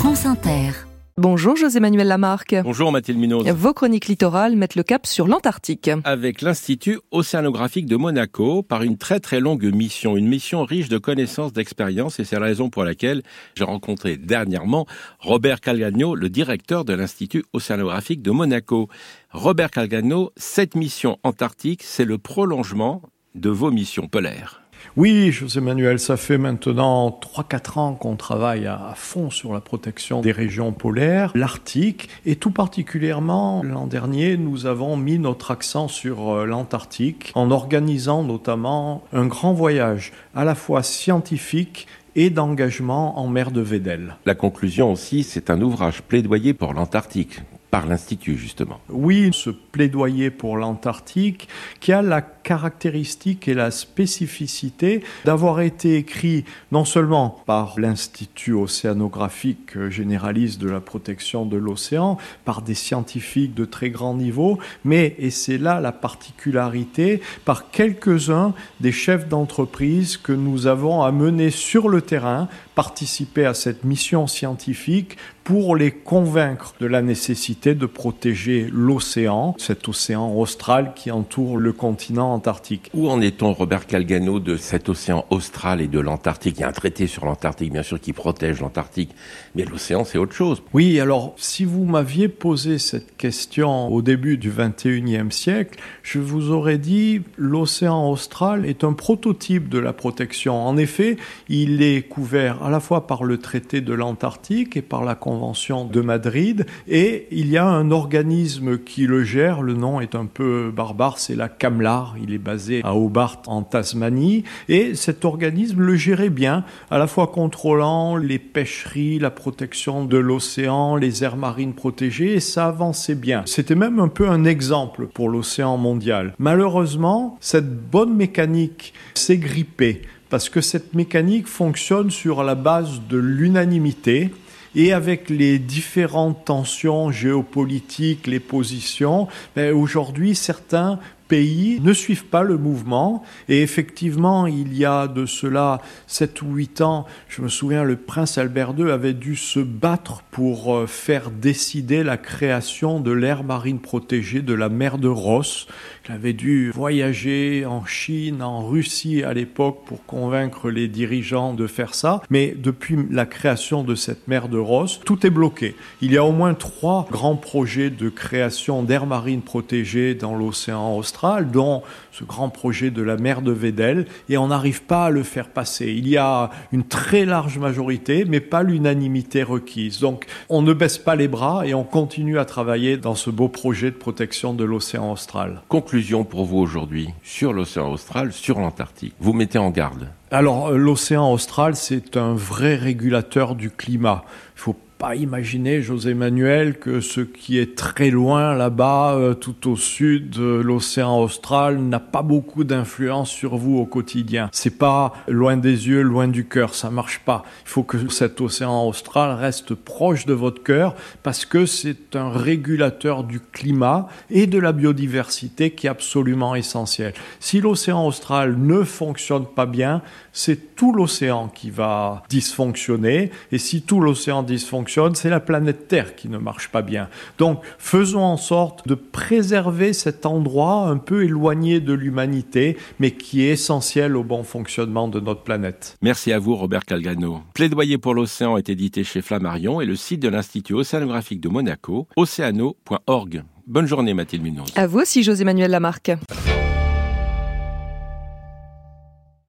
France Inter. Bonjour José-Manuel Lamarque. Bonjour Mathilde Munoz. Vos chroniques littorales mettent le cap sur l'Antarctique. Avec l'Institut océanographique de Monaco, par une très très longue mission, une mission riche de connaissances, d'expériences, et c'est la raison pour laquelle j'ai rencontré dernièrement Robert Calgagno, le directeur de l'Institut océanographique de Monaco. Robert Calgagno, cette mission antarctique, c'est le prolongement de vos missions polaires. Oui, José-Manuel, ça fait maintenant 3-4 ans qu'on travaille à fond sur la protection des régions polaires, l'Arctique, et tout particulièrement l'an dernier, nous avons mis notre accent sur l'Antarctique en organisant notamment un grand voyage à la fois scientifique et d'engagement en mer de Weddell. La conclusion aussi, c'est un ouvrage plaidoyer pour l'Antarctique, par l'Institut justement. Oui, ce plaidoyer pour l'Antarctique qui a la caractéristique et la spécificité d'avoir été écrit non seulement par l'Institut océanographique généraliste de la protection de l'océan, par des scientifiques de très grand niveau, mais, et c'est là la particularité, par quelques-uns des chefs d'entreprise que nous avons amenés sur le terrain, participer à cette mission scientifique pour les convaincre de la nécessité de protéger l'océan, cet océan austral qui entoure le continent antarctique. Où en est-on, Robert Calgagno, de cet océan austral et de l'Antarctique ? Il y a un traité sur l'Antarctique, bien sûr, qui protège l'Antarctique, mais l'océan, c'est autre chose. Oui, alors, si vous m'aviez posé cette question au début du XXIe siècle, je vous aurais dit l'océan austral est un prototype de la protection. En effet, il est couvert à la fois par le traité de l'Antarctique et par la Convention de Madrid, et il y a un organisme qui le gère, le nom est un peu barbare, c'est la CAMLAR, il est basé à Hobart en Tasmanie, et cet organisme le gérait bien, à la fois contrôlant les pêcheries, la protection de l'océan, les aires marines protégées, et ça avançait bien. C'était même un peu un exemple pour l'océan mondial. Malheureusement, cette bonne mécanique s'est grippée, parce que cette mécanique fonctionne sur la base de l'unanimité, et avec les différentes tensions géopolitiques, les positions, aujourd'hui certains pays ne suivent pas le mouvement, et effectivement il y a de cela 7 ou 8 ans, je me souviens, le prince Albert II avait dû se battre pour faire décider la création de l'aire marine protégée de la mer de Ross. Il avait dû voyager en Chine, en Russie à l'époque pour convaincre les dirigeants de faire ça, mais depuis la création de cette mer de Ross, tout est bloqué. Il y a au moins 3 grands projets de création d'aires marines protégées dans l'océan austral, dont ce grand projet de la mer de Weddell, et on n'arrive pas à le faire passer. Il y a une très large majorité, mais pas l'unanimité requise. Donc, on ne baisse pas les bras et on continue à travailler dans ce beau projet de protection de l'océan austral. Conclusion pour vous aujourd'hui, sur l'océan austral, sur l'Antarctique. Vous mettez en garde. Alors, l'océan austral, c'est un vrai régulateur du climat. Il faut pas imaginer, José-Manuel, que ce qui est très loin là-bas, tout au sud de l'océan austral, n'a pas beaucoup d'influence sur vous au quotidien. C'est pas loin des yeux, loin du cœur, ça marche pas. Il faut que cet océan austral reste proche de votre cœur, parce que c'est un régulateur du climat et de la biodiversité qui est absolument essentiel. Si l'océan austral ne fonctionne pas bien, c'est tout l'océan qui va dysfonctionner, et si tout l'océan dysfonctionne, c'est la planète Terre qui ne marche pas bien. Donc, faisons en sorte de préserver cet endroit un peu éloigné de l'humanité, mais qui est essentiel au bon fonctionnement de notre planète. Merci à vous, Robert Calgagno. Plaidoyer pour l'océan est édité chez Flammarion et le site de l'Institut océanographique de Monaco, océano.org. Bonne journée, Mathilde Munoz. À vous aussi, José-Manuel Lamarque.